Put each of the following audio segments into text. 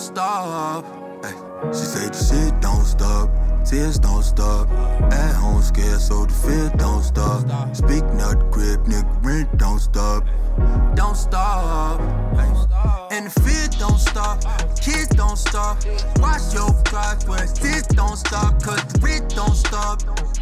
stop. Ay, she say the shit don't stop, tears don't stop. At home scared, so the fear don't stop. Speaking out the crib, nigga, rent don't stop. Don't stop. Ay, and the fear don't stop, kids don't stop. Watch your progress, this don't stop, cause the rent don't stop.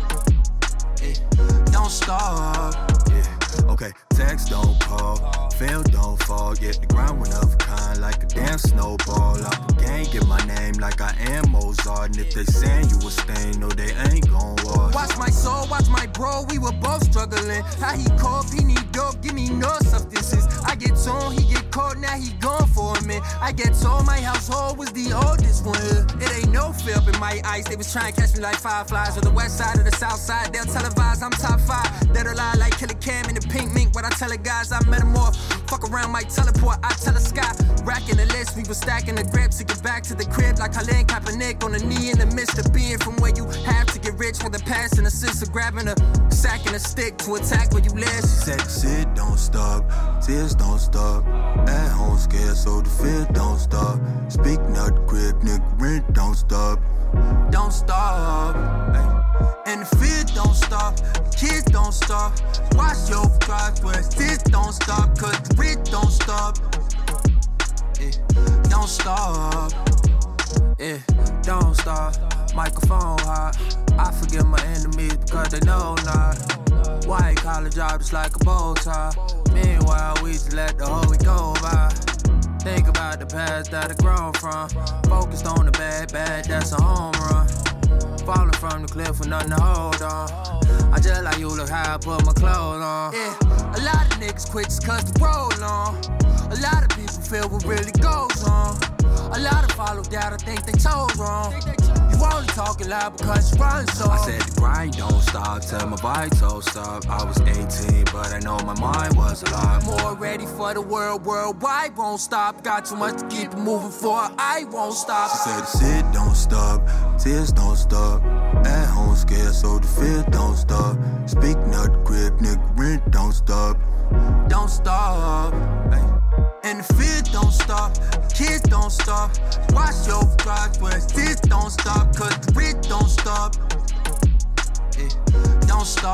Don't stop. Yeah. Okay, text don't call, fail don't fall. Yeah, the ground went of a kind like a damn snowball. Out the game, get my name like I am Mozart. And if they saying you a stain, no, they ain't gon' watch. Watch my soul, watch my bro, we were both struggling. How he cough, he need dope, give me no substances. I get on, he get caught, now he gone for a minute. I get told my household was the oldest one. It ain't no fear up in my eyes, they was trying to catch me like fireflies. On the west side or the south side, they'll televise, I'm top 5. Dead or alive like Killer Cam in the pink mink. What I tell the guys, I met him off. Fuck around, might teleport, I tell the sky. Racking the list, we was stacking the grips to get back to the crib like Colin Kaepernick on the knee in the midst of being from where you have to get rich with the pass and assist of grabbing a sack and a stick to attack where you live. She said the shit don't stop, tears don't stop. At home scared, so the fear don't stop. Speaking out the crib, nigga, rent don't stop. Don't stop. Ay. And the fear don't stop, kids don't stop. Watch your progress, this don't stop, cause the rent don't stop. Don't stop. Don't stop. Microphone hot. I forgive my enemies because they know not. White collar job just like a bow tie. Meanwhile, we just let the whole week go by. Think about the past that I grown from. Focused on the bad, that's a home run. Falling from the cliff with nothing to hold on. I just like you look how I put my clothes on. Yeah, a lot of niggas quit just cause the roll on. A lot of people feel what really goes on. A lot of follow doubt, I think they told wrong. You only talking loud because you run so. I said the grind don't stop till my vitals stop. I was 18, but I know my mind was a lot more ready for the worldwide won't stop. Got too much to keep it moving for, I won't stop. She said the shit don't stop, tears don't stop. At home scared, so the fear don't stop. Speaking out the crib, nigga, rent don't stop. Don't stop. Ay. And the fear don't stop, kids don't stop. Watch your progress, this don't stop, cause the rent don't stop. Don't stop.